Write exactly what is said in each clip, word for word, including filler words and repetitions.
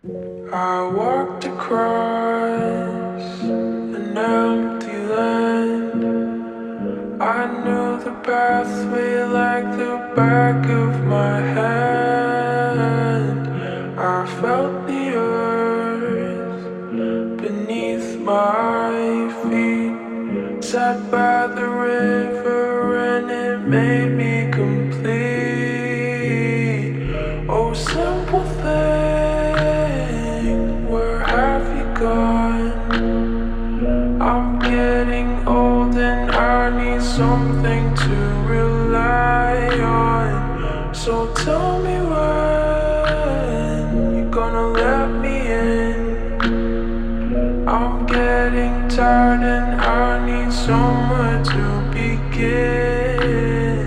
I walked across an empty land. I knew the pathway like the back of my hand. I felt the earth beneath my feet. Sat by the river and it made me complete. Oh, simple thing, where have you gone? I'm getting old and I need something to rely on. So tell me when you're gonna let me in. I'm getting tired and I need somewhere to begin.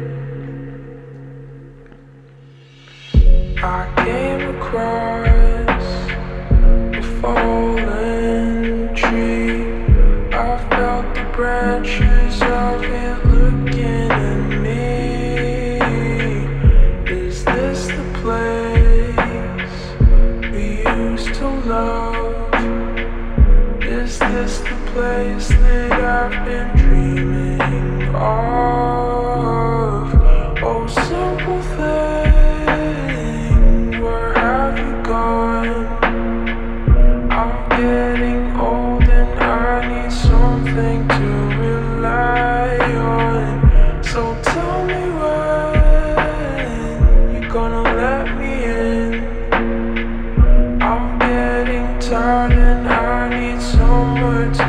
I came across a fallen tree. I felt the branches of it looking at me. Is this the place we used to love? Is this the place that I've been dreaming of? Oh, simple thing, where have you gone? I'm getting old and I need something to rely on. So tell me when you're gonna let me in. I'm getting tired and I need somewhere to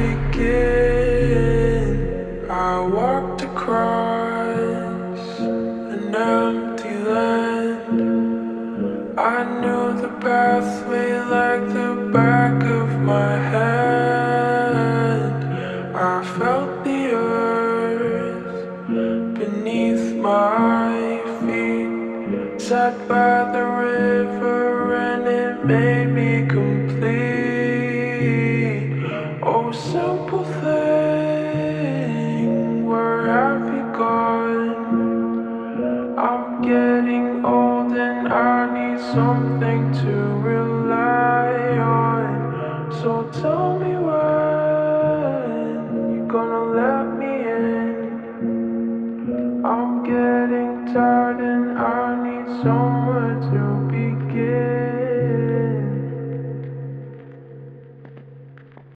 begin. I walked across an empty land. I knew the pathway like the back of my hand. I felt the earth beneath my feet. Sat by the river and it made me complete. Oh, simple thing, where have you gone? I'm getting old and I need something to rely on. So tell me when you're gonna